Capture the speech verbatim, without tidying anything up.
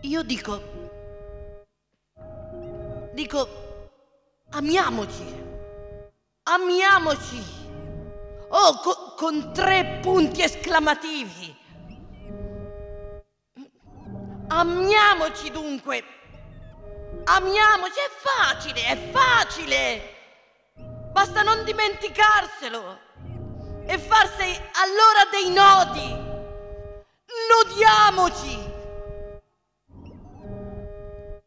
Io dico... Dico... Amiamoci. Amiamoci. Oh, co- con tre punti esclamativi. Amiamoci dunque. Amiamoci, è facile, è facile. Basta non dimenticarselo e farsi allora dei nodi. Nodiamoci.